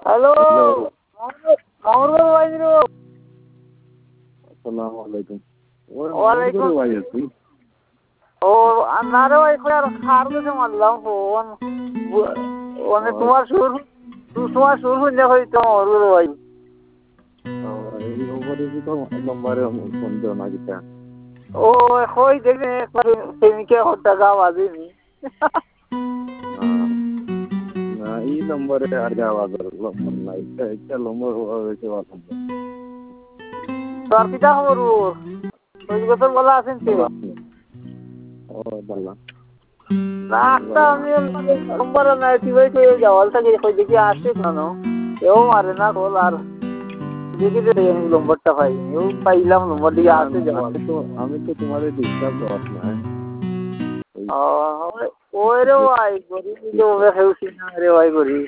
Hello hello, মামুর ভাই আসসালামু আলাইকুম। ওই মামুন ওয়ালাইকুম করে ভাই আছি। ও না রে ভাই আর খার কাছে মারলাম ফোন মানে তোমার সুর শুনে হয়তো মামুর ভাই এই ওভারে তো নম্বরে ফোন দেও না কিটা। ও হই দেখে একবার প্রেমিকে হত্যা গা বাজেনি না এই নম্বরে আর আওয়াজ নম্বর নাই, একটা নম্বর হয়েছে বাথরুম। তোর কিটা খবর ওর ওই বছর বলা আছেন কে ও বালা না একটা আমি নম্বর নাই তুই কই যাওয়াল থাকে কই দেখি আসছে কেন এও মারে না কল আর দেখি রে নম্বরটা পাই ও পাইলাম নম্বর দিয়ে আসছে যাওয়াল আমি তো তোমারে ডিস্টার্ব দেওয়ার না। ওই রে ভাই গরিব ওবে খেউছি না রে ভাই গরিব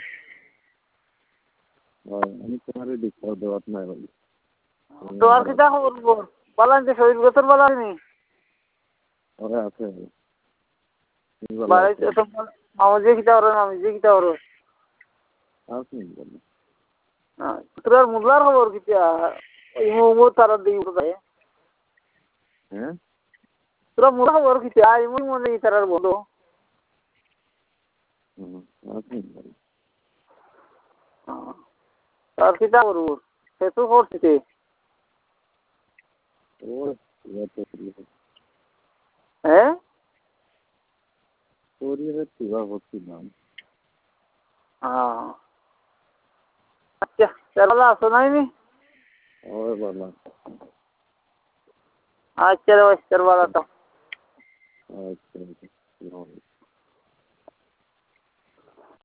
আমি তোমারে ডিস্টার্ব দেওয়ার না। তোর কিটা খবর বলান যে শরীর গোসর বলা নি ওরে আছে বাড়াইতে আমার যে কিটা ওর আমি যে কিটা ওর আছে তোর মুদলার খবর কিটা ওই মো তারা দিই কোথায় হ্যাঁ তোরা মুদলার খবর কিটা আই মনে তারার বলো আছে তোর কিটা করব সে তো করছিস ওর হ্যাঁ শরীরে সেবা করছিলাম। আচ্ছা তাহলে আসো নাই নি ওই বলা আচ্ছা রে তোর বলা তো আচ্ছা